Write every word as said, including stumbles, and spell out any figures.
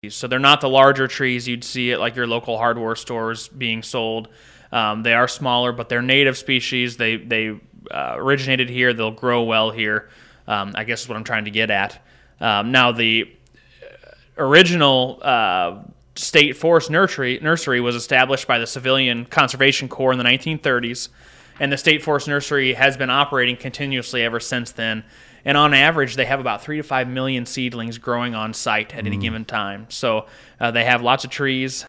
So they're not the larger trees you'd see at like your local hardware stores being sold. Um, they are smaller, but they're native species. They they uh, originated here. They'll grow well here. Um, I guess is what I'm trying to get at. Um, now the original uh, state forest nursery nursery was established by the Civilian Conservation Corps in the nineteen thirties, and the state forest nursery has been operating continuously ever since then. And on average, they have about three to five million seedlings growing on site at any mm. given time. So uh, they have lots of trees.